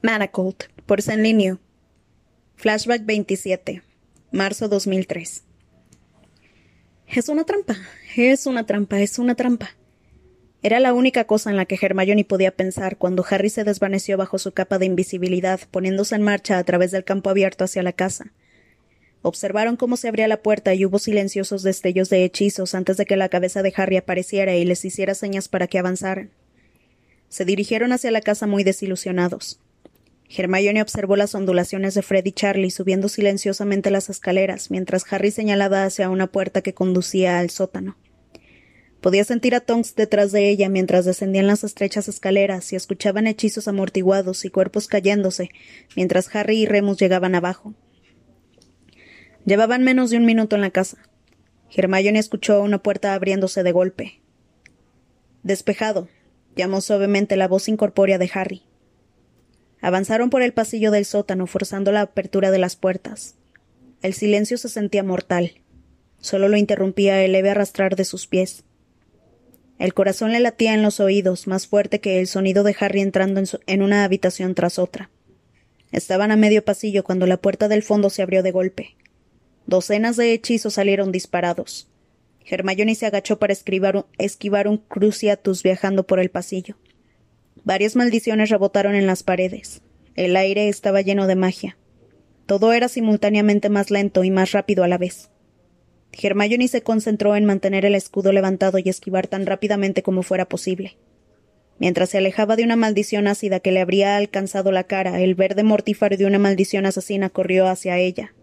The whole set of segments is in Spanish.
Manacled, por San Linio. Flashback 27. Marzo 2003. Es una trampa, es una trampa, es una trampa. Era la única cosa en la que Hermione podía pensar cuando Harry se desvaneció bajo su capa de invisibilidad, poniéndose en marcha a través del campo abierto hacia la casa. Observaron cómo se abría la puerta y hubo silenciosos destellos de hechizos antes de que la cabeza de Harry apareciera y les hiciera señas para que avanzaran. Se dirigieron hacia la casa muy desilusionados. Hermione observó las ondulaciones de Fred y Charlie subiendo silenciosamente las escaleras, mientras Harry señalaba hacia una puerta que conducía al sótano. Podía sentir a Tonks detrás de ella mientras descendían las estrechas escaleras y escuchaban hechizos amortiguados y cuerpos cayéndose, mientras Harry y Remus llegaban abajo. Llevaban menos de un minuto en la casa. Hermione escuchó una puerta abriéndose de golpe. «Despejado», llamó suavemente la voz incorpórea de Harry. Avanzaron por el pasillo del sótano, forzando la apertura de las puertas. El silencio se sentía mortal. Solo lo interrumpía el leve arrastrar de sus pies. El corazón le latía en los oídos, más fuerte que el sonido de Harry entrando en una habitación tras otra. Estaban a medio pasillo cuando la puerta del fondo se abrió de golpe. Docenas de hechizos salieron disparados. Hermione se agachó para esquivar un Cruciatus viajando por el pasillo. Varias maldiciones rebotaron en las paredes. El aire estaba lleno de magia. Todo era simultáneamente más lento y más rápido a la vez. Hermione se concentró en mantener el escudo levantado y esquivar tan rápidamente como fuera posible. Mientras se alejaba de una maldición ácida que le habría alcanzado la cara, el verde mortífero de una maldición asesina corrió hacia ella.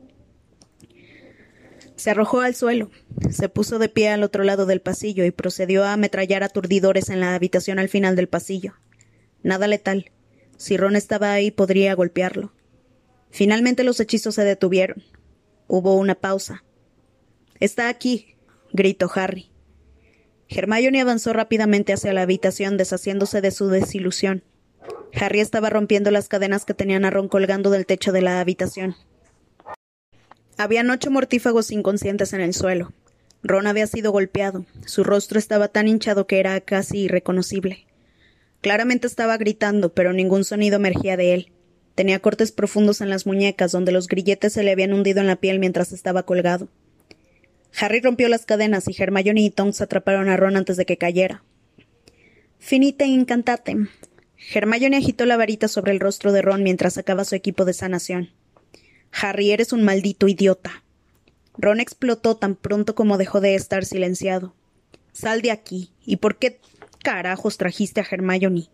Se arrojó al suelo, se puso de pie al otro lado del pasillo y procedió a ametrallar aturdidores en la habitación al final del pasillo. Nada letal. Si Ron estaba ahí, podría golpearlo. Finalmente los hechizos se detuvieron. Hubo una pausa. «Está aquí», gritó Harry. Hermione avanzó rápidamente hacia la habitación, deshaciéndose de su desilusión. Harry estaba rompiendo las cadenas que tenían a Ron colgando del techo de la habitación. Habían 8 mortífagos inconscientes en el suelo. Ron había sido golpeado. Su rostro estaba tan hinchado que era casi irreconocible. Claramente estaba gritando, pero ningún sonido emergía de él. Tenía cortes profundos en las muñecas, donde los grilletes se le habían hundido en la piel mientras estaba colgado. Harry rompió las cadenas y Hermione y Tonks atraparon a Ron antes de que cayera. «Finite incantate». Hermione agitó la varita sobre el rostro de Ron mientras sacaba su equipo de sanación. «Harry, eres un maldito idiota». Ron explotó tan pronto como dejó de estar silenciado. «Sal de aquí. ¿Y por qué carajos trajiste a Hermione?»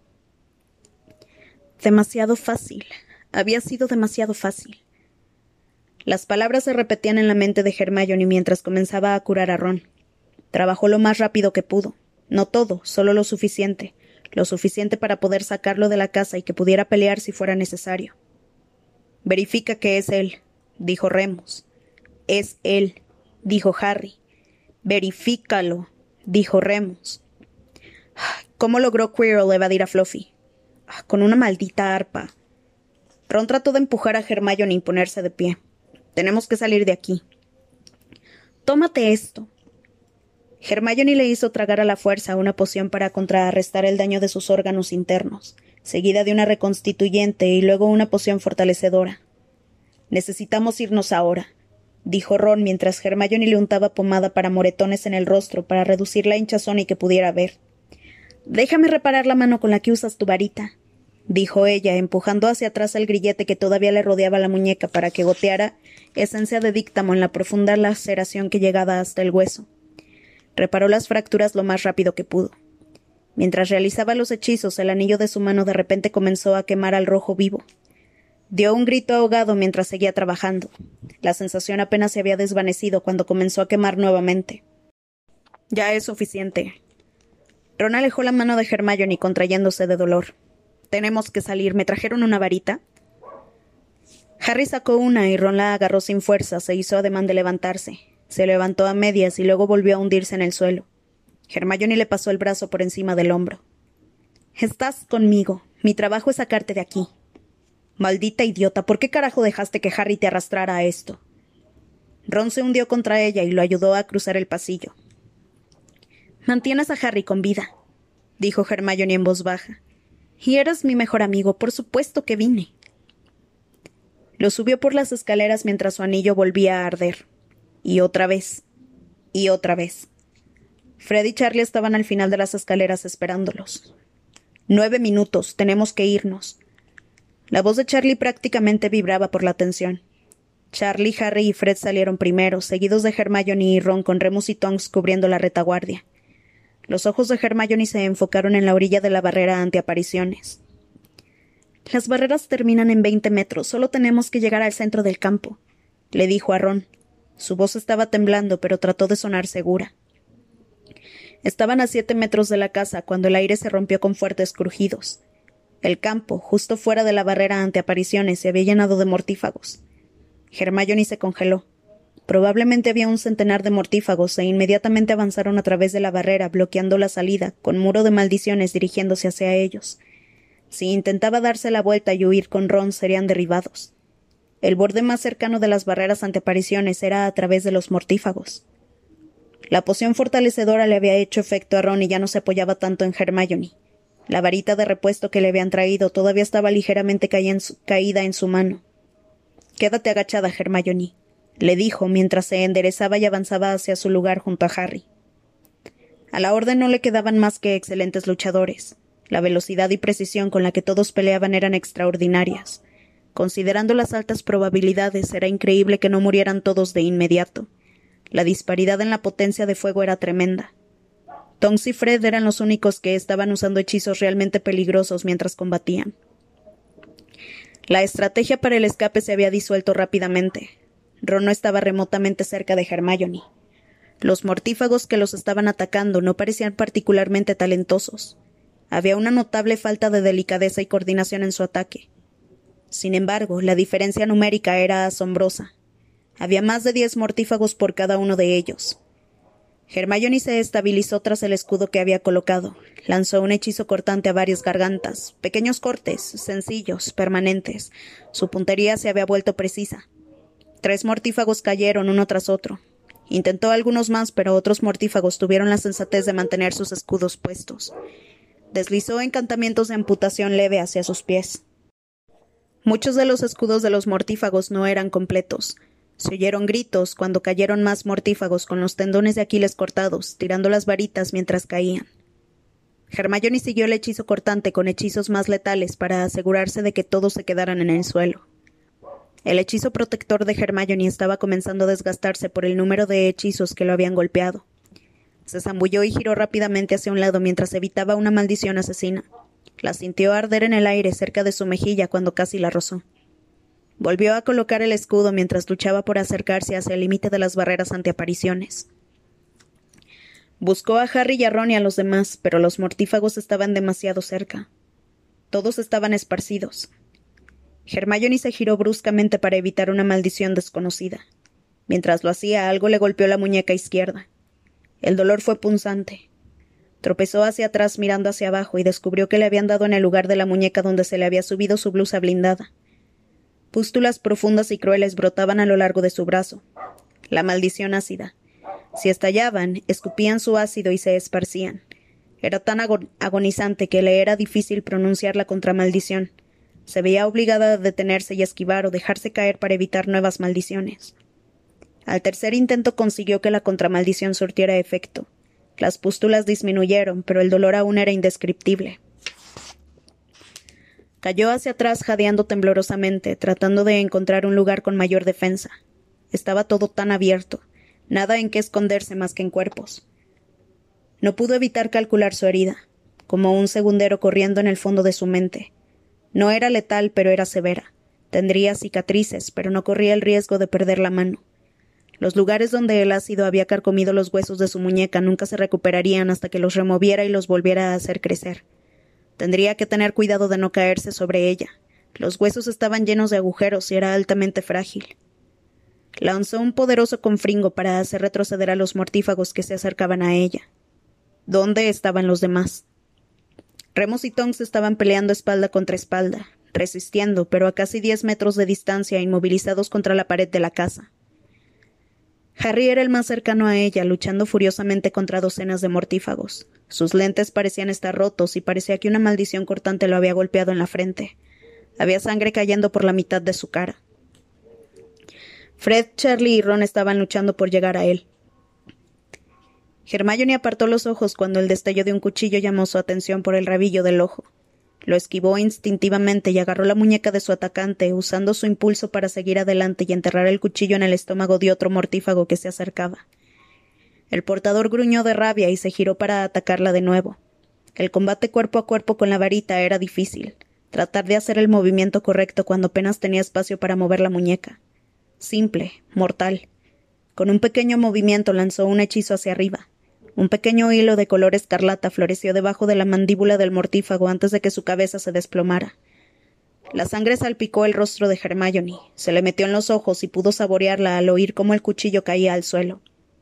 Demasiado fácil. Había sido demasiado fácil. Las palabras se repetían en la mente de Hermione mientras comenzaba a curar a Ron. Trabajó lo más rápido que pudo. No todo, solo lo suficiente. Lo suficiente para poder sacarlo de la casa y que pudiera pelear si fuera necesario. «Verifica que es él», dijo Remus. «Es él», dijo Harry. «Verifícalo», dijo Remus. ¿Cómo logró Quirrell evadir a Fluffy? Con una maldita arpa. Ron trató de empujar a Hermione y ponerse de pie. «Tenemos que salir de aquí». «Tómate esto». Hermione le hizo tragar a la fuerza una poción para contrarrestar el daño de sus órganos internos, seguida de una reconstituyente y luego una poción fortalecedora. «Necesitamos irnos ahora», dijo Ron mientras Hermione le untaba pomada para moretones en el rostro para reducir la hinchazón y que pudiera ver. «Déjame reparar la mano con la que usas tu varita», dijo ella, empujando hacia atrás el grillete que todavía le rodeaba la muñeca para que goteara esencia de díctamo en la profunda laceración que llegaba hasta el hueso. Reparó las fracturas lo más rápido que pudo. Mientras realizaba los hechizos, el anillo de su mano de repente comenzó a quemar al rojo vivo. Dio un grito ahogado mientras seguía trabajando. La sensación apenas se había desvanecido cuando comenzó a quemar nuevamente. «Ya es suficiente». Ron alejó la mano de Hermione contrayéndose de dolor. «Tenemos que salir. ¿Me trajeron una varita?» Harry sacó una y Ron la agarró sin fuerza. Se hizo ademán de levantarse. Se levantó a medias y luego volvió a hundirse en el suelo. Hermione le pasó el brazo por encima del hombro. «Estás conmigo. Mi trabajo es sacarte de aquí». «Maldita idiota. ¿Por qué carajo dejaste que Harry te arrastrara a esto?» Ron se hundió contra ella y lo ayudó a cruzar el pasillo. «Mantienes a Harry con vida», dijo Hermione en voz baja. «Y eres mi mejor amigo, por supuesto que vine». Lo subió por las escaleras mientras su anillo volvía a arder. Y otra vez. Y otra vez. Fred y Charlie estaban al final de las escaleras esperándolos. 9 minutos. Tenemos que irnos. La voz de Charlie prácticamente vibraba por la tensión. Charlie, Harry y Fred salieron primero, seguidos de Hermione y Ron con Remus y Tonks cubriendo la retaguardia. Los ojos de Hermione se enfocaron en la orilla de la barrera antiapariciones. «Las barreras terminan en 20 metros. Solo tenemos que llegar al centro del campo», le dijo a Ron. Su voz estaba temblando, pero trató de sonar segura. Estaban a 7 metros de la casa cuando el aire se rompió con fuertes crujidos. El campo, justo fuera de la barrera antiapariciones, se había llenado de mortífagos. Hermione se congeló. Probablemente había un centenar de mortífagos e inmediatamente avanzaron a través de la barrera, bloqueando la salida, con muro de maldiciones dirigiéndose hacia ellos. Si intentaba darse la vuelta y huir con Ron, serían derribados. El borde más cercano de las barreras antiapariciones era a través de los mortífagos. La poción fortalecedora le había hecho efecto a Ron y ya no se apoyaba tanto en Hermione. La varita de repuesto que le habían traído todavía estaba ligeramente caída en su mano. «Quédate agachada, Hermione», le dijo mientras se enderezaba y avanzaba hacia su lugar junto a Harry. A la orden no le quedaban más que excelentes luchadores. La velocidad y precisión con la que todos peleaban eran extraordinarias. Considerando las altas probabilidades, era increíble que no murieran todos de inmediato. La disparidad en la potencia de fuego era tremenda. Tonks y Fred eran los únicos que estaban usando hechizos realmente peligrosos mientras combatían. La estrategia para el escape se había disuelto rápidamente. Ron no estaba remotamente cerca de Hermione. Los mortífagos que los estaban atacando no parecían particularmente talentosos. Había una notable falta de delicadeza y coordinación en su ataque. Sin embargo, la diferencia numérica era asombrosa. Había más de 10 mortífagos por cada uno de ellos. Hermione se estabilizó tras el escudo que había colocado. Lanzó un hechizo cortante a varias gargantas. Pequeños cortes, sencillos, permanentes. Su puntería se había vuelto precisa. 3 mortífagos cayeron uno tras otro. Intentó algunos más, pero otros mortífagos tuvieron la sensatez de mantener sus escudos puestos. Deslizó encantamientos de amputación leve hacia sus pies. Muchos de los escudos de los mortífagos no eran completos. Se oyeron gritos cuando cayeron más mortífagos con los tendones de Aquiles cortados, tirando las varitas mientras caían. Hermione siguió el hechizo cortante con hechizos más letales para asegurarse de que todos se quedaran en el suelo. El hechizo protector de Hermione estaba comenzando a desgastarse por el número de hechizos que lo habían golpeado. Se zambulló y giró rápidamente hacia un lado mientras evitaba una maldición asesina. La sintió arder en el aire cerca de su mejilla cuando casi la rozó. Volvió a colocar el escudo mientras luchaba por acercarse hacia el límite de las barreras antiapariciones. Buscó a Harry y a Ron y a los demás, pero los mortífagos estaban demasiado cerca. Todos estaban esparcidos. Hermione se giró bruscamente para evitar una maldición desconocida. Mientras lo hacía, algo le golpeó la muñeca izquierda. El dolor fue punzante. Tropezó hacia atrás mirando hacia abajo y descubrió que le habían dado en el lugar de la muñeca donde se le había subido su blusa blindada. Pústulas profundas y crueles brotaban a lo largo de su brazo. La maldición ácida. Si estallaban, escupían su ácido y se esparcían. Era tan agonizante que le era difícil pronunciar la contramaldición. Se veía obligada a detenerse y esquivar o dejarse caer para evitar nuevas maldiciones. Al tercer intento consiguió que la contramaldición surtiera efecto. Las pústulas disminuyeron, pero el dolor aún era indescriptible. Cayó hacia atrás jadeando temblorosamente, tratando de encontrar un lugar con mayor defensa. Estaba todo tan abierto, nada en qué esconderse más que en cuerpos. No pudo evitar calcular su herida, como un segundero corriendo en el fondo de su mente. No era letal, pero era severa. Tendría cicatrices, pero no corría el riesgo de perder la mano. Los lugares donde el ácido había carcomido los huesos de su muñeca nunca se recuperarían hasta que los removiera y los volviera a hacer crecer. Tendría que tener cuidado de no caerse sobre ella. Los huesos estaban llenos de agujeros y era altamente frágil. Lanzó un poderoso confringo para hacer retroceder a los mortífagos que se acercaban a ella. ¿Dónde estaban los demás? Remus y Tonks estaban peleando espalda contra espalda, resistiendo, pero a casi 10 metros de distancia, inmovilizados contra la pared de la casa. Harry era el más cercano a ella, luchando furiosamente contra docenas de mortífagos. Sus lentes parecían estar rotos y parecía que una maldición cortante lo había golpeado en la frente. Había sangre cayendo por la mitad de su cara. Fred, Charlie y Ron estaban luchando por llegar a él. Hermione apartó los ojos cuando el destello de un cuchillo llamó su atención por el rabillo del ojo. Lo esquivó instintivamente y agarró la muñeca de su atacante, usando su impulso para seguir adelante y enterrar el cuchillo en el estómago de otro mortífago que se acercaba. El portador gruñó de rabia y se giró para atacarla de nuevo. El combate cuerpo a cuerpo con la varita era difícil. Tratar de hacer el movimiento correcto cuando apenas tenía espacio para mover la muñeca. Simple, mortal. Con un pequeño movimiento lanzó un hechizo hacia arriba. Un pequeño hilo de color escarlata floreció debajo de la mandíbula del mortífago antes de que su cabeza se desplomara. La sangre salpicó el rostro de Hermione, se le metió en los ojos y pudo saborearla al oír cómo el cuchillo caía al suelo.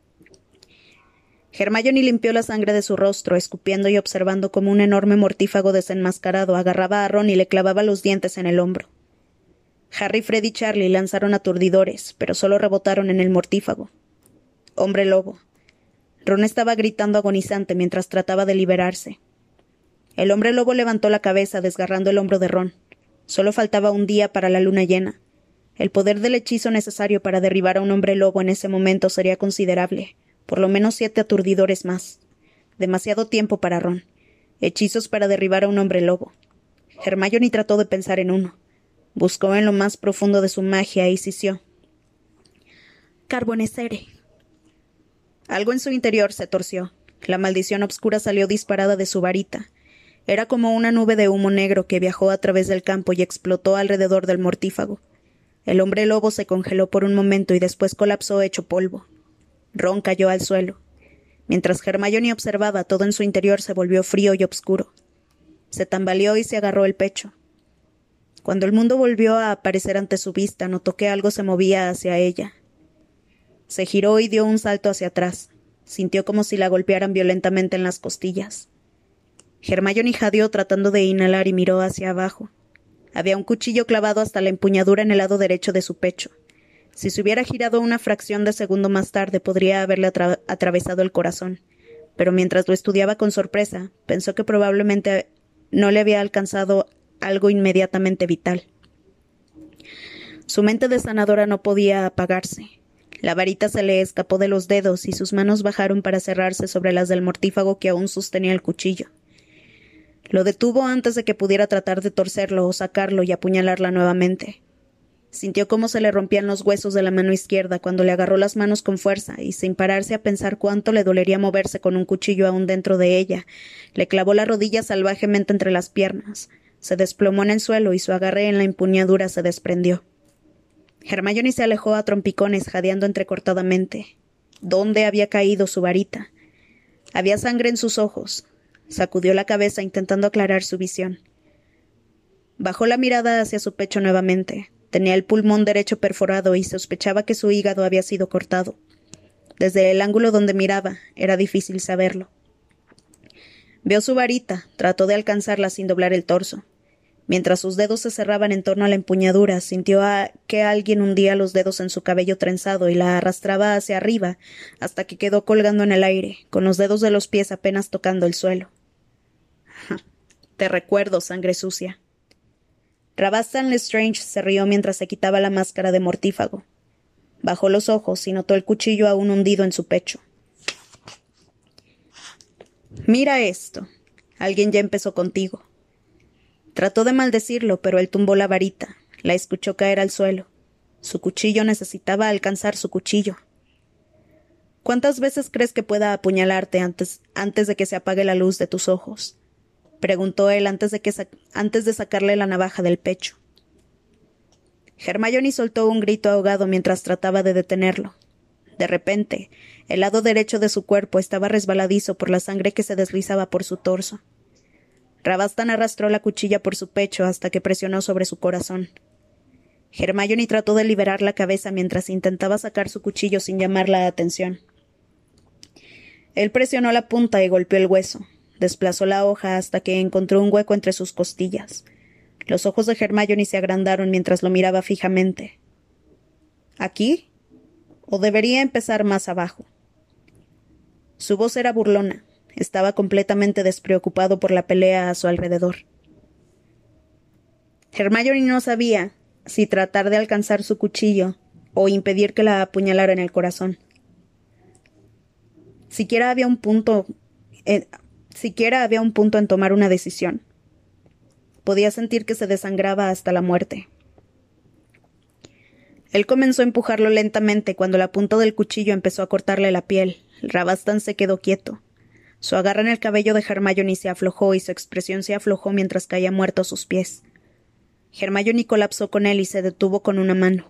Hermione limpió la sangre de su rostro, escupiendo y observando cómo un enorme mortífago desenmascarado agarraba a Ron y le clavaba los dientes en el hombro. Harry, Fred y Charlie lanzaron aturdidores, pero solo rebotaron en el mortífago. Hombre lobo. Ron estaba gritando agonizante mientras trataba de liberarse. El hombre lobo levantó la cabeza, desgarrando el hombro de Ron. Solo faltaba un día para la luna llena. El poder del hechizo necesario para derribar a un hombre lobo en ese momento sería considerable. Por lo menos 7 aturdidores más. Demasiado tiempo para Ron. Hechizos para derribar a un hombre lobo. Hermione trató de pensar en uno. Buscó en lo más profundo de su magia y sisió. Carbonescere. Algo en su interior se torció. La maldición obscura salió disparada de su varita. Era como una nube de humo negro que viajó a través del campo y explotó alrededor del mortífago. El hombre lobo se congeló por un momento y después colapsó hecho polvo. Ron cayó al suelo. Mientras Hermione observaba, todo en su interior se volvió frío y oscuro. Se tambaleó y se agarró el pecho. Cuando el mundo volvió a aparecer ante su vista, notó que algo se movía hacia ella. Se giró y dio un salto hacia atrás. Sintió como si la golpearan violentamente en las costillas. Hermione jadeó tratando de inhalar y miró hacia abajo. Había un cuchillo clavado hasta la empuñadura en el lado derecho de su pecho. Si se hubiera girado una fracción de segundo más tarde, podría haberle atravesado el corazón. Pero mientras lo estudiaba con sorpresa, pensó que probablemente no le había alcanzado algo inmediatamente vital. Su mente de sanadora no podía apagarse. La varita se le escapó de los dedos y sus manos bajaron para cerrarse sobre las del mortífago que aún sostenía el cuchillo. Lo detuvo antes de que pudiera tratar de torcerlo o sacarlo y apuñalarla nuevamente. Sintió cómo se le rompían los huesos de la mano izquierda cuando le agarró las manos con fuerza y, sin pararse a pensar cuánto le dolería moverse con un cuchillo aún dentro de ella, le clavó la rodilla salvajemente entre las piernas. Se desplomó en el suelo y su agarre en la empuñadura se desprendió. Hermione se alejó a trompicones, jadeando entrecortadamente. ¿Dónde había caído su varita? Había sangre en sus ojos. Sacudió la cabeza intentando aclarar su visión. Bajó la mirada hacia su pecho nuevamente. Tenía el pulmón derecho perforado y sospechaba que su hígado había sido cortado. Desde el ángulo donde miraba, era difícil saberlo. Vio su varita, trató de alcanzarla sin doblar el torso. Mientras sus dedos se cerraban en torno a la empuñadura, sintió que alguien hundía los dedos en su cabello trenzado y la arrastraba hacia arriba hasta que quedó colgando en el aire, con los dedos de los pies apenas tocando el suelo. Te recuerdo, sangre sucia. Rabastan Lestrange se rió mientras se quitaba la máscara de mortífago. Bajó los ojos y notó el cuchillo aún hundido en su pecho. Mira esto. Alguien ya empezó contigo. Trató de maldecirlo, pero él tumbó la varita. La escuchó caer al suelo. Su cuchillo necesitaba alcanzar su cuchillo. ¿Cuántas veces crees que pueda apuñalarte antes de que se apague la luz de tus ojos? Preguntó él antes de sacarle la navaja del pecho. Hermione soltó un grito ahogado mientras trataba de detenerlo. De repente, el lado derecho de su cuerpo estaba resbaladizo por la sangre que se deslizaba por su torso. Rabastan arrastró la cuchilla por su pecho hasta que presionó sobre su corazón. Hermione trató de liberar la cabeza mientras intentaba sacar su cuchillo sin llamar la atención. Él presionó la punta y golpeó el hueso. Desplazó la hoja hasta que encontró un hueco entre sus costillas. Los ojos de Hermione se agrandaron mientras lo miraba fijamente. ¿Aquí? ¿O debería empezar más abajo? Su voz era burlona. Estaba completamente despreocupado por la pelea a su alrededor. Hermione no sabía si tratar de alcanzar su cuchillo o impedir que la apuñalara en el corazón. Siquiera había un punto en tomar una decisión. Podía sentir que se desangraba hasta la muerte. Él comenzó a empujarlo lentamente cuando la punta del cuchillo empezó a cortarle la piel. Rabastan se quedó quieto. Su agarre en el cabello de Hermione se aflojó y su expresión se aflojó mientras caía muerto a sus pies. Hermione colapsó con él y se detuvo con una mano.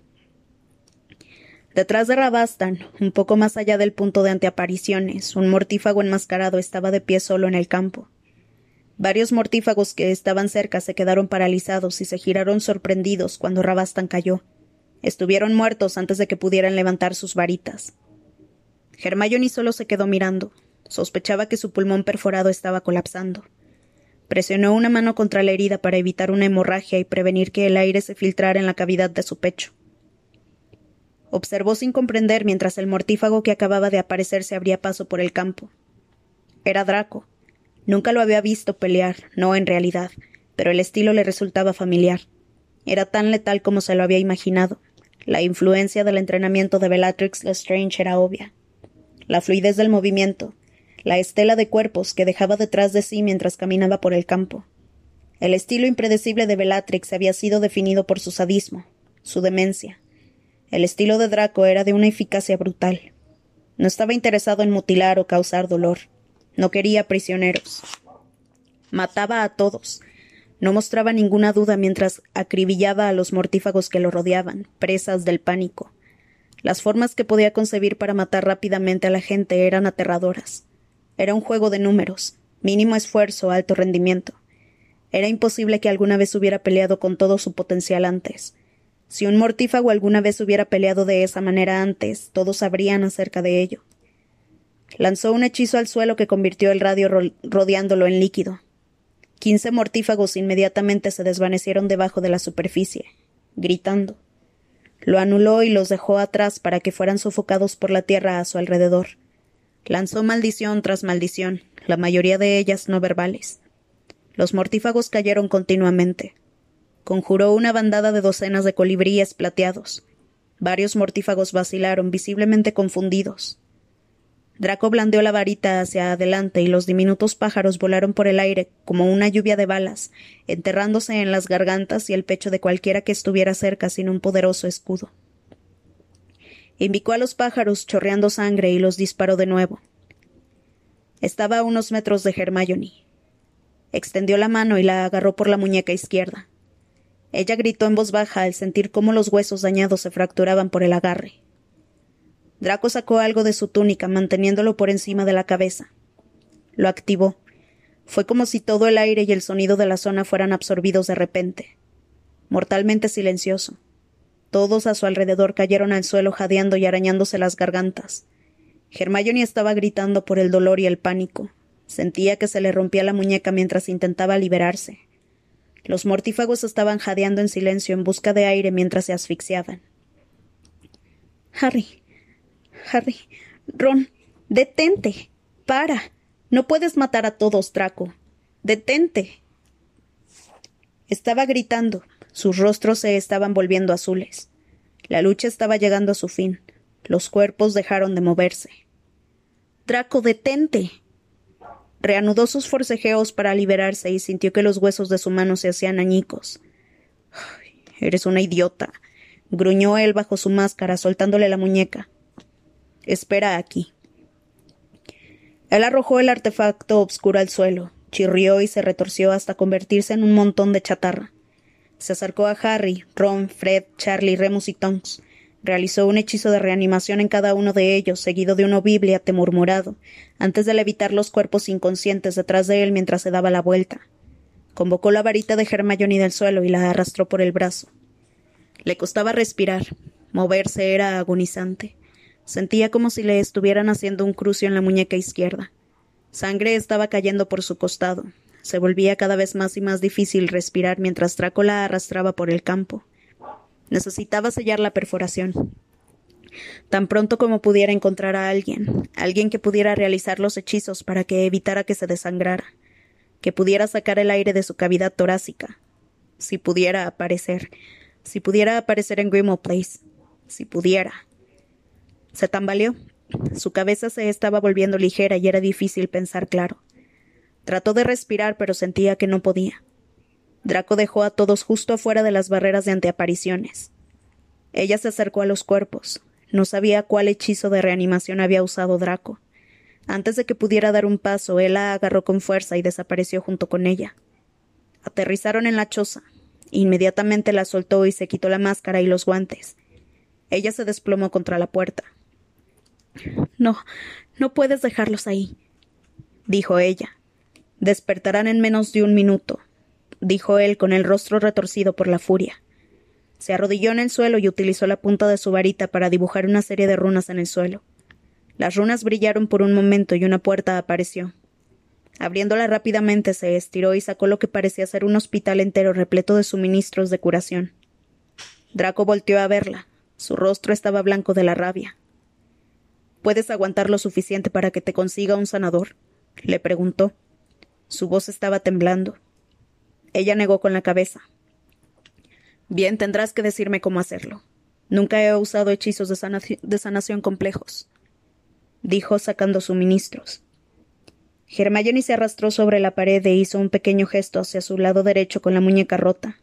Detrás de Rabastan, un poco más allá del punto de anteapariciones, un mortífago enmascarado estaba de pie solo en el campo. Varios mortífagos que estaban cerca se quedaron paralizados y se giraron sorprendidos cuando Rabastan cayó. Estuvieron muertos antes de que pudieran levantar sus varitas. Hermione solo se quedó mirando. Sospechaba que su pulmón perforado estaba colapsando. Presionó una mano contra la herida para evitar una hemorragia y prevenir que el aire se filtrara en la cavidad de su pecho. Observó sin comprender mientras el mortífago que acababa de aparecer se abría paso por el campo. Era Draco. Nunca lo había visto pelear, no en realidad, pero el estilo le resultaba familiar. Era tan letal como se lo había imaginado. La influencia del entrenamiento de Bellatrix Lestrange era obvia. La fluidez del movimiento, la estela de cuerpos que dejaba detrás de sí mientras caminaba por el campo. El estilo impredecible de Bellatrix había sido definido por su sadismo, su demencia. El estilo de Draco era de una eficacia brutal. No estaba interesado en mutilar o causar dolor. No quería prisioneros. Mataba a todos. No mostraba ninguna duda mientras acribillaba a los mortífagos que lo rodeaban, presas del pánico. Las formas que podía concebir para matar rápidamente a la gente eran aterradoras. Era un juego de números, mínimo esfuerzo, alto rendimiento. Era imposible que alguna vez hubiera peleado con todo su potencial antes. Si un mortífago alguna vez hubiera peleado de esa manera antes, todos sabrían acerca de ello. Lanzó un hechizo al suelo que convirtió el radio rodeándolo en líquido. 15 mortífagos inmediatamente se desvanecieron debajo de la superficie, gritando. Lo anuló y los dejó atrás para que fueran sofocados por la tierra a su alrededor. Lanzó maldición tras maldición, la mayoría de ellas no verbales. Los mortífagos cayeron continuamente. Conjuró una bandada de docenas de colibríes plateados. Varios mortífagos vacilaron, visiblemente confundidos. Draco blandió la varita hacia adelante y los diminutos pájaros volaron por el aire como una lluvia de balas, enterrándose en las gargantas y el pecho de cualquiera que estuviera cerca sin un poderoso escudo. Invocó a los pájaros chorreando sangre y los disparó de nuevo. Estaba a unos metros de Hermione. Extendió la mano y la agarró por la muñeca izquierda. Ella gritó en voz baja al sentir cómo los huesos dañados se fracturaban por el agarre. Draco sacó algo de su túnica, manteniéndolo por encima de la cabeza. Lo activó. Fue como si todo el aire y el sonido de la zona fueran absorbidos de repente. Mortalmente silencioso. Todos a su alrededor cayeron al suelo jadeando y arañándose las gargantas. Hermione estaba gritando por el dolor y el pánico. Sentía que se le rompía la muñeca mientras intentaba liberarse. Los mortífagos estaban jadeando en silencio en busca de aire mientras se asfixiaban. Harry, Ron, detente. Para. No puedes matar a todos, Draco. Detente. Estaba gritando. Sus rostros se estaban volviendo azules. La lucha estaba llegando a su fin. Los cuerpos dejaron de moverse. Draco, detente. Reanudó sus forcejeos para liberarse y sintió que los huesos de su mano se hacían añicos. Eres una idiota, gruñó él bajo su máscara, soltándole la muñeca. Espera aquí. Él arrojó el artefacto obscuro al suelo, chirrió y se retorció hasta convertirse en un montón de chatarra. Se acercó a Harry, Ron, Fred, Charlie, Remus y Tonks. Realizó un hechizo de reanimación en cada uno de ellos, seguido de un obliviate murmurado, antes de levitar los cuerpos inconscientes detrás de él mientras se daba la vuelta. Convocó la varita de Hermione del suelo y la arrastró por el brazo. Le costaba respirar. Moverse era agonizante. Sentía como si le estuvieran haciendo un crucio en la muñeca izquierda. Sangre estaba cayendo por su costado. Se volvía cada vez más y más difícil respirar mientras Draco la arrastraba por el campo. Necesitaba sellar la perforación. Tan pronto como pudiera encontrar a alguien que pudiera realizar los hechizos para que evitara que se desangrara, que pudiera sacar el aire de su cavidad torácica. Si pudiera aparecer en Grimmauld Place. Si pudiera. Se tambaleó. Su cabeza se estaba volviendo ligera y era difícil pensar claro. Trató de respirar, pero sentía que no podía. Draco dejó a todos justo afuera de las barreras de antiapariciones. Ella se acercó a los cuerpos. No sabía cuál hechizo de reanimación había usado Draco. Antes de que pudiera dar un paso, él la agarró con fuerza y desapareció junto con ella. Aterrizaron en la choza. Inmediatamente la soltó y se quitó la máscara y los guantes. Ella se desplomó contra la puerta. No, no puedes dejarlos ahí, dijo ella. Despertarán en menos de un minuto, dijo él con el rostro retorcido por la furia. Se arrodilló en el suelo y utilizó la punta de su varita para dibujar una serie de runas en el suelo. Las runas brillaron por un momento y una puerta apareció. Abriéndola rápidamente se estiró y sacó lo que parecía ser un hospital entero repleto de suministros de curación. Draco volteó a verla. Su rostro estaba blanco de la rabia. ¿Puedes aguantar lo suficiente para que te consiga un sanador?, le preguntó. Su voz estaba temblando. Ella negó con la cabeza. Bien, tendrás que decirme cómo hacerlo. Nunca he usado hechizos de sanación complejos, dijo sacando suministros. Hermione se arrastró sobre la pared e hizo un pequeño gesto hacia su lado derecho con la muñeca rota.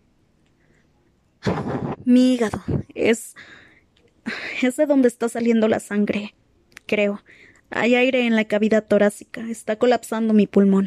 Mi hígado. Es de donde está saliendo la sangre. Creo. Hay aire en la cavidad torácica. Está colapsando mi pulmón.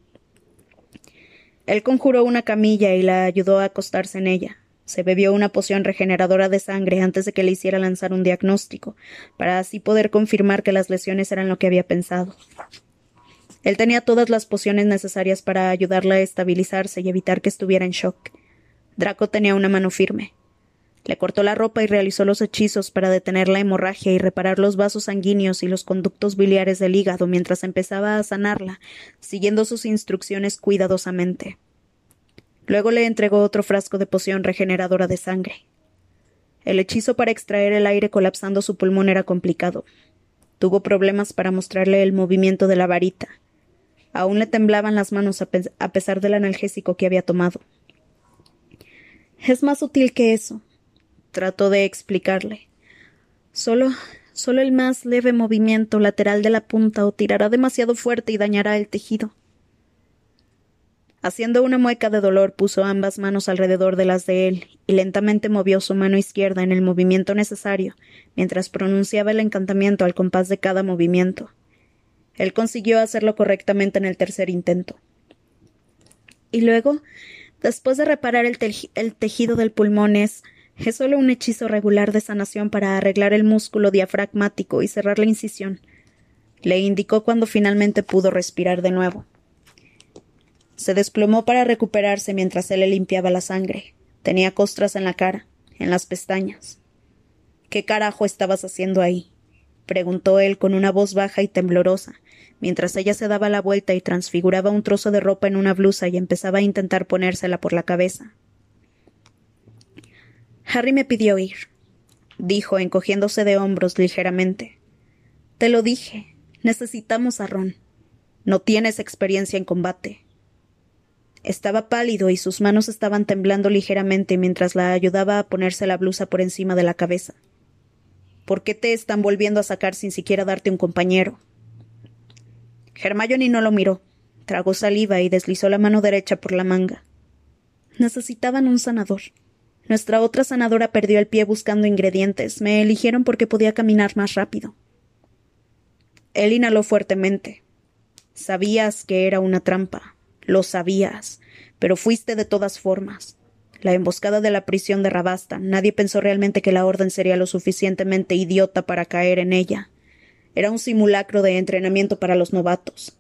Él conjuró una camilla y la ayudó a acostarse en ella. Se bebió una poción regeneradora de sangre antes de que le hiciera lanzar un diagnóstico, para así poder confirmar que las lesiones eran lo que había pensado. Él tenía todas las pociones necesarias para ayudarla a estabilizarse y evitar que estuviera en shock. Draco tenía una mano firme. Le cortó la ropa y realizó los hechizos para detener la hemorragia y reparar los vasos sanguíneos y los conductos biliares del hígado mientras empezaba a sanarla, siguiendo sus instrucciones cuidadosamente. Luego le entregó otro frasco de poción regeneradora de sangre. El hechizo para extraer el aire colapsando su pulmón era complicado. Tuvo problemas para mostrarle el movimiento de la varita. Aún le temblaban las manos a pesar del analgésico que había tomado. Es más útil que eso, trató de explicarle. Solo el más leve movimiento lateral de la punta o tirará demasiado fuerte y dañará el tejido. Haciendo una mueca de dolor, puso ambas manos alrededor de las de él y lentamente movió su mano izquierda en el movimiento necesario, mientras pronunciaba el encantamiento al compás de cada movimiento. Él consiguió hacerlo correctamente en el tercer intento. Y luego, después de reparar el tejido del pulmón, es solo un hechizo regular de sanación para arreglar el músculo diafragmático y cerrar la incisión, le indicó cuando finalmente pudo respirar de nuevo. Se desplomó para recuperarse mientras él le limpiaba la sangre. Tenía costras en la cara, en las pestañas. ¿Qué carajo estabas haciendo ahí?, preguntó él con una voz baja y temblorosa, mientras ella se daba la vuelta y transfiguraba un trozo de ropa en una blusa y empezaba a intentar ponérsela por la cabeza. Harry me pidió ir, dijo, encogiéndose de hombros ligeramente. Te lo dije, necesitamos a Ron. No tienes experiencia en combate. Estaba pálido y sus manos estaban temblando ligeramente mientras la ayudaba a ponerse la blusa por encima de la cabeza. ¿Por qué te están volviendo a sacar sin siquiera darte un compañero? Hermione no lo miró. Tragó saliva y deslizó la mano derecha por la manga. Necesitaban un sanador. Nuestra otra sanadora perdió el pie buscando ingredientes. Me eligieron porque podía caminar más rápido. Él inhaló fuertemente. Sabías que era una trampa. Lo sabías. Pero fuiste de todas formas. La emboscada de la prisión de Rabasta. Nadie pensó realmente que la orden sería lo suficientemente idiota para caer en ella. Era un simulacro de entrenamiento para los novatos.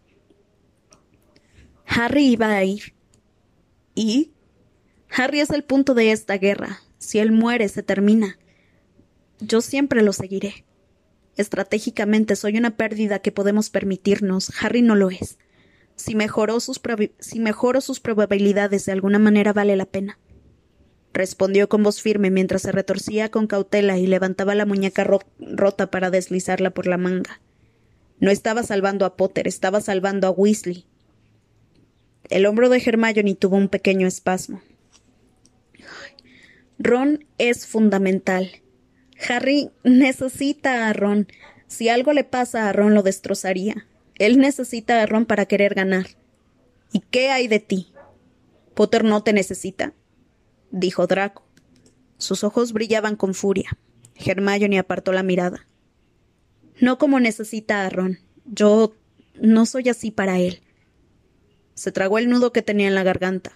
Harry iba a ir. ¿Y? Harry es el punto de esta guerra. Si él muere, se termina. Yo siempre lo seguiré. Estratégicamente soy una pérdida que podemos permitirnos. Harry no lo es. Si mejoro sus probabilidades de alguna manera vale la pena. Respondió con voz firme mientras se retorcía con cautela y levantaba la muñeca rota para deslizarla por la manga. No estaba salvando a Potter, estaba salvando a Weasley. El hombro de Hermione tuvo un pequeño espasmo. Ron es fundamental. Harry necesita a Ron. Si algo le pasa a Ron lo destrozaría. Él necesita a Ron para querer ganar. ¿Y qué hay de ti? Potter no te necesita, dijo Draco. Sus ojos brillaban con furia. Hermione apartó la mirada. No como necesita a Ron. Yo no soy así para él. Se tragó el nudo que tenía en la garganta.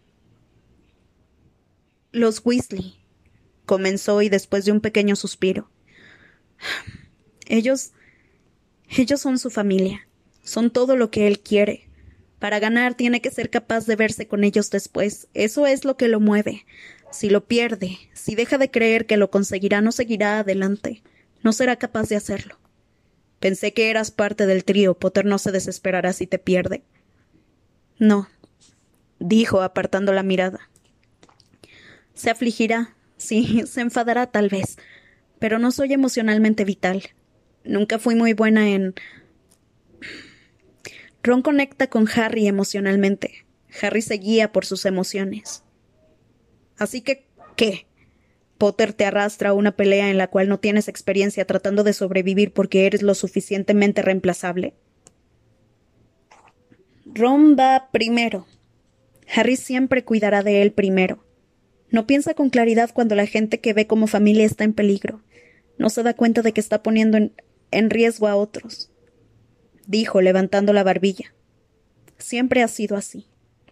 Los Weasley, comenzó y después de un pequeño suspiro. Ellos son su familia. Son todo lo que él quiere. Para ganar tiene que ser capaz de verse con ellos después. Eso es lo que lo mueve. Si lo pierde, si deja de creer que lo conseguirá, no seguirá adelante. No será capaz de hacerlo. Pensé que eras parte del trío. Potter no se desesperará si te pierde. No, dijo, apartando la mirada. Se afligirá, sí, se enfadará tal vez, pero no soy emocionalmente vital. Nunca fui muy buena en... Ron conecta con Harry emocionalmente. Harry se guía por sus emociones. Así que, ¿qué? Potter te arrastra a una pelea en la cual no tienes experiencia tratando de sobrevivir porque eres lo suficientemente reemplazable. Ron va primero. Harry siempre cuidará de él primero. No piensa con claridad cuando la gente que ve como familia está en peligro. No se da cuenta de que está poniendo en riesgo a otros. Dijo, levantando la barbilla. Siempre ha sido así.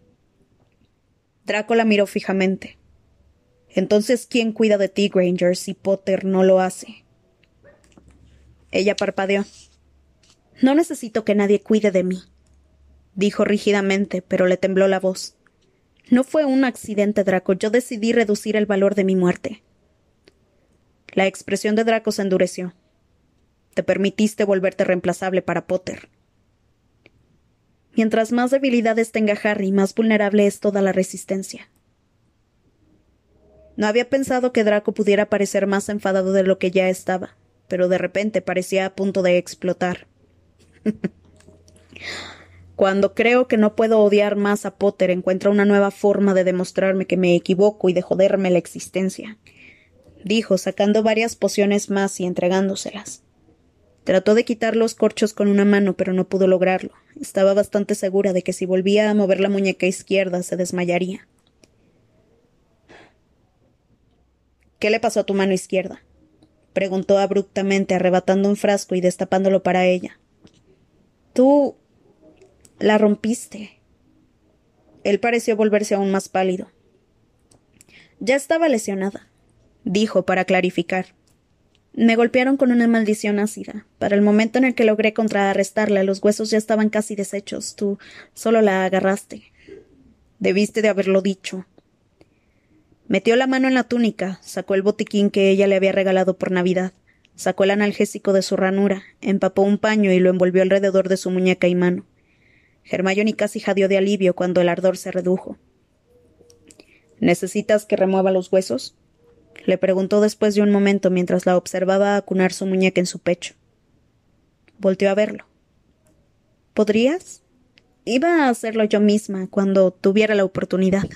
Draco la miró fijamente. Entonces, ¿quién cuida de ti, Granger, si Potter no lo hace? Ella parpadeó. No necesito que nadie cuide de mí, dijo rígidamente, pero le tembló la voz. No fue un accidente, Draco. Yo decidí reducir el valor de mi muerte. La expresión de Draco se endureció. Te permitiste volverte reemplazable para Potter. Mientras más debilidades tenga Harry, más vulnerable es toda la resistencia. No había pensado que Draco pudiera parecer más enfadado de lo que ya estaba, pero de repente parecía a punto de explotar. Cuando creo que no puedo odiar más a Potter, encuentra una nueva forma de demostrarme que me equivoco y de joderme la existencia, dijo, sacando varias pociones más y entregándoselas. Trató de quitar los corchos con una mano, pero no pudo lograrlo. Estaba bastante segura de que si volvía a mover la muñeca izquierda se desmayaría. ¿Qué le pasó a tu mano izquierda? Preguntó abruptamente, arrebatando un frasco y destapándolo para ella. Tú... la rompiste. Él pareció volverse aún más pálido. Ya estaba lesionada, dijo para clarificar. Me golpearon con una maldición ácida. Para el momento en el que logré contrarrestarla, los huesos ya estaban casi deshechos. Tú solo la agarraste. Debiste de haberlo dicho. Metió la mano en la túnica, sacó el botiquín que ella le había regalado por Navidad, sacó el analgésico de su ranura, empapó un paño y lo envolvió alrededor de su muñeca y mano. Hermione casi jadeó de alivio cuando el ardor se redujo. ¿Necesitas que remueva los huesos? Le preguntó después de un momento mientras la observaba acunar su muñeca en su pecho. Volteó a verlo. ¿Podrías? Iba a hacerlo yo misma cuando tuviera la oportunidad.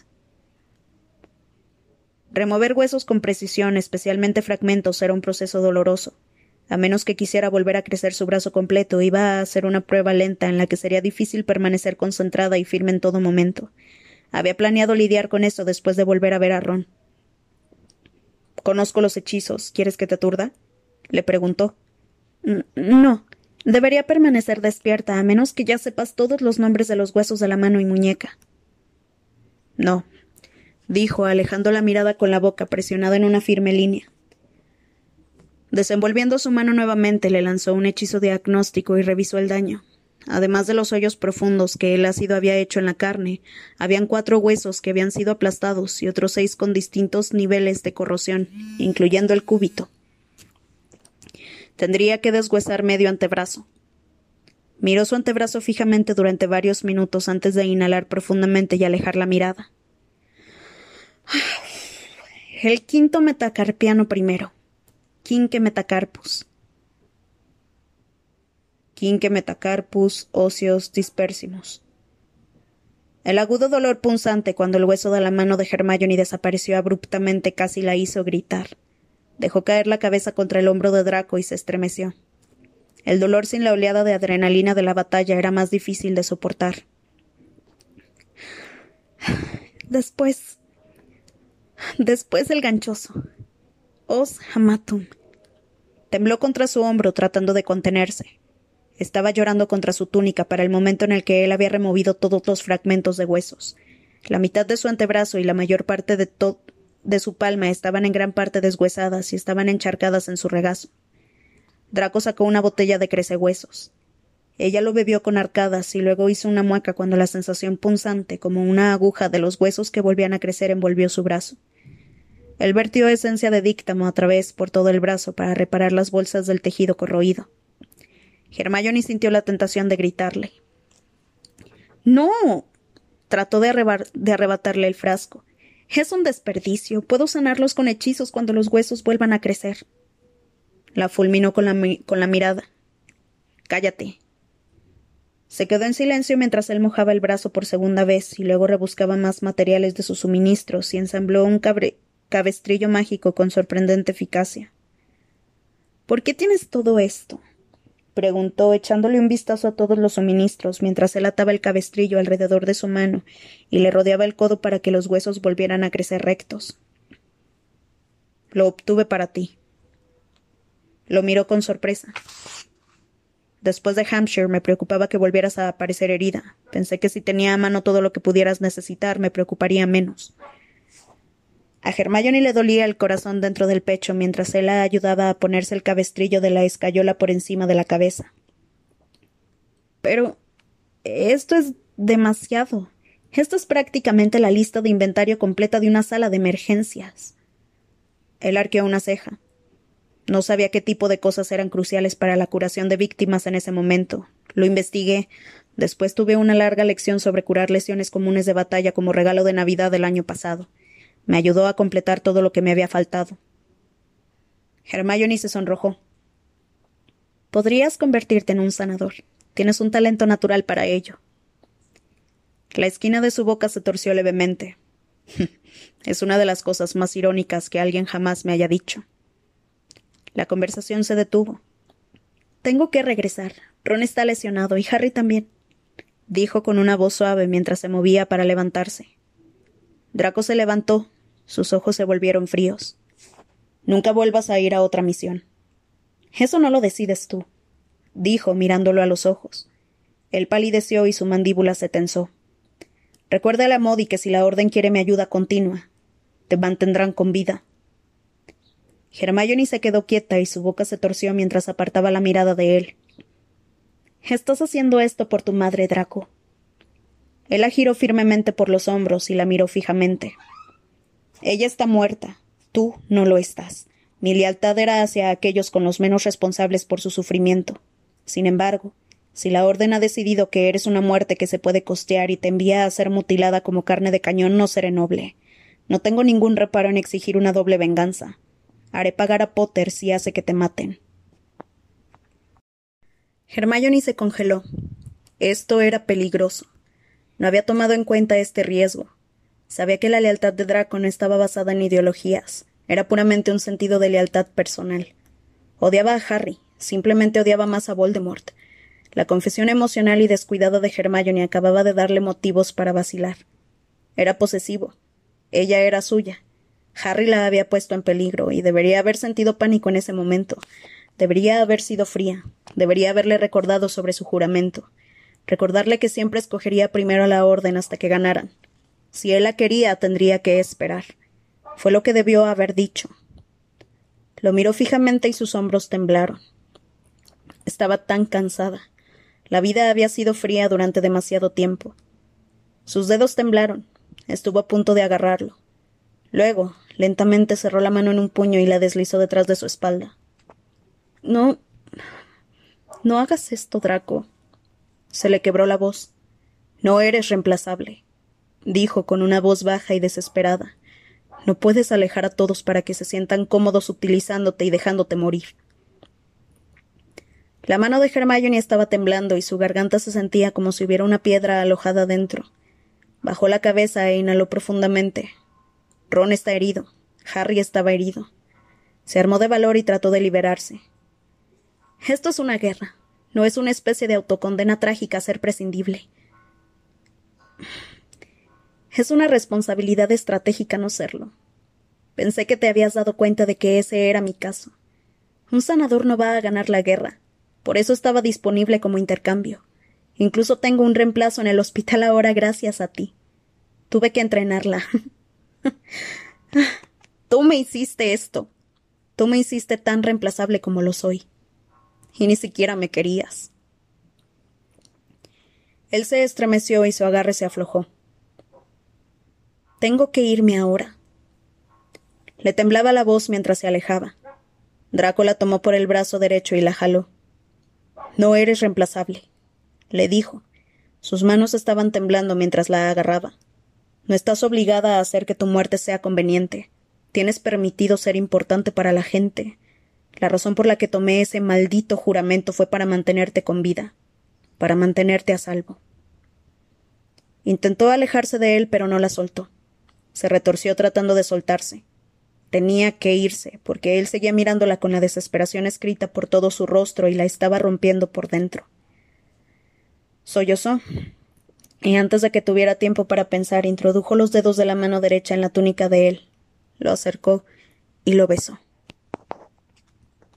Remover huesos con precisión, especialmente fragmentos, era un proceso doloroso. A menos que quisiera volver a crecer su brazo completo, iba a ser una prueba lenta en la que sería difícil permanecer concentrada y firme en todo momento. Había planeado lidiar con eso después de volver a ver a Ron. «Conozco los hechizos. ¿Quieres que te aturda?» le preguntó. No. Debería permanecer despierta, a menos que ya sepas todos los nombres de los huesos de la mano y muñeca. No, dijo, alejando la mirada con la boca presionada en una firme línea. Desenvolviendo su mano nuevamente, le lanzó un hechizo diagnóstico y revisó el daño. Además de los hoyos profundos que el ácido había hecho en la carne, habían 4 huesos que habían sido aplastados y otros 6 con distintos niveles de corrosión, incluyendo el cúbito. Tendría que deshuesar medio antebrazo. Miró su antebrazo fijamente durante varios minutos antes de inhalar profundamente y alejar la mirada. El quinto metacarpiano primero. Quinque metacarpus. Quinque metacarpus óseos dispersimus. El agudo dolor punzante cuando el hueso de la mano de Hermione desapareció abruptamente casi la hizo gritar. Dejó caer la cabeza contra el hombro de Draco y se estremeció. El dolor sin la oleada de adrenalina de la batalla era más difícil de soportar. Después el ganchoso. Os Hamatum. Tembló contra su hombro tratando de contenerse. Estaba llorando contra su túnica para el momento en el que él había removido todos los fragmentos de huesos. La mitad de su antebrazo y la mayor parte de su palma estaban en gran parte deshuesadas y estaban encharcadas en su regazo. Draco sacó una botella de crecehuesos. Ella lo bebió con arcadas y luego hizo una mueca cuando la sensación punzante, como una aguja de los huesos que volvían a crecer, envolvió su brazo. Él vertió esencia de díctamo a través por todo el brazo para reparar las bolsas del tejido corroído. Hermione sintió la tentación de gritarle. ¡No! Trató de arrebatarle el frasco. Es un desperdicio. Puedo sanarlos con hechizos cuando los huesos vuelvan a crecer. La fulminó con la mirada. Cállate. Se quedó en silencio mientras él mojaba el brazo por segunda vez y luego rebuscaba más materiales de sus suministros y ensambló un cabestrillo mágico con sorprendente eficacia. ¿Por qué tienes todo esto? Preguntó, echándole un vistazo a todos los suministros, mientras él ataba el cabestrillo alrededor de su mano y le rodeaba el codo para que los huesos volvieran a crecer rectos. Lo obtuve para ti. Lo miró con sorpresa. Después de Hampshire me preocupaba que volvieras a aparecer herida. Pensé que si tenía a mano todo lo que pudieras necesitar, me preocuparía menos. A Hermione le dolía el corazón dentro del pecho mientras él la ayudaba a ponerse el cabestrillo de la escayola por encima de la cabeza. Pero esto es demasiado. Esto es prácticamente la lista de inventario completa de una sala de emergencias. Él arqueó una ceja. No sabía qué tipo de cosas eran cruciales para la curación de víctimas en ese momento. Lo investigué. Después tuve una larga lección sobre curar lesiones comunes de batalla como regalo de Navidad del año pasado. Me ayudó a completar todo lo que me había faltado. Hermione se sonrojó. Podrías convertirte en un sanador. Tienes un talento natural para ello. La esquina de su boca se torció levemente. Es una de las cosas más irónicas que alguien jamás me haya dicho. La conversación se detuvo. Tengo que regresar. Ron está lesionado y Harry también, dijo con una voz suave mientras se movía para levantarse. Draco se levantó. Sus ojos se volvieron fríos. Nunca vuelvas a ir a otra misión. Eso no lo decides tú, dijo mirándolo a los ojos. Él palideció y su mandíbula se tensó. Recuérdale a Modi que si la Orden quiere mi ayuda continua, te mantendrán con vida. Hermione se quedó quieta y su boca se torció mientras apartaba la mirada de él. Estás haciendo esto por tu madre, Draco. Él la giró firmemente por los hombros y la miró fijamente. Ella está muerta. Tú no lo estás. Mi lealtad era hacia aquellos con los menos responsables por su sufrimiento. Sin embargo, si la Orden ha decidido que eres una muerte que se puede costear y te envía a ser mutilada como carne de cañón, no seré noble. No tengo ningún reparo en exigir una doble venganza. Haré pagar a Potter si hace que te maten. Hermione se congeló. Esto era peligroso. No había tomado en cuenta este riesgo. Sabía que la lealtad de Draco no estaba basada en ideologías. Era puramente un sentido de lealtad personal. Odiaba a Harry. Simplemente odiaba más a Voldemort. La confesión emocional y descuidada de Hermione acababa de darle motivos para vacilar. Era posesivo. Ella era suya. Harry la había puesto en peligro y debería haber sentido pánico en ese momento. Debería haber sido fría. Debería haberle recordado sobre su juramento. Recordarle que siempre escogería primero a la Orden hasta que ganaran. Si él la quería, tendría que esperar. Fue lo que debió haber dicho. Lo miró fijamente y sus hombros temblaron. Estaba tan cansada. La vida había sido fría durante demasiado tiempo. Sus dedos temblaron. Estuvo a punto de agarrarlo. Luego, lentamente cerró la mano en un puño y la deslizó detrás de su espalda. No hagas esto, Draco. Se le quebró la voz. No eres reemplazable, dijo con una voz baja y desesperada. No puedes alejar a todos para que se sientan cómodos utilizándote y dejándote morir. La mano de Hermione estaba temblando y su garganta se sentía como si hubiera una piedra alojada dentro. Bajó la cabeza e inhaló profundamente. Ron está herido. Harry estaba herido. Se armó de valor y trató de liberarse. Esto es una guerra. No es una especie de autocondena trágica a ser prescindible. Es una responsabilidad estratégica no serlo. Pensé que te habías dado cuenta de que ese era mi caso. Un sanador no va a ganar la guerra. Por eso estaba disponible como intercambio. Incluso tengo un reemplazo en el hospital ahora gracias a ti. Tuve que entrenarla. Tú me hiciste esto. Tú me hiciste tan reemplazable como lo soy. Y ni siquiera me querías. Él se estremeció y su agarre se aflojó. Tengo que irme ahora. Le temblaba la voz mientras se alejaba. Draco la tomó por el brazo derecho y la jaló. No eres reemplazable, le dijo. Sus manos estaban temblando mientras la agarraba. No estás obligada a hacer que tu muerte sea conveniente. Tienes permitido ser importante para la gente. La razón por la que tomé ese maldito juramento fue para mantenerte con vida, para mantenerte a salvo. Intentó alejarse de él, pero no la soltó. Se retorció tratando de soltarse. Tenía que irse, porque él seguía mirándola con la desesperación escrita por todo su rostro y la estaba rompiendo por dentro. Sollozó, y antes de que tuviera tiempo para pensar, introdujo los dedos de la mano derecha en la túnica de él, lo acercó y lo besó.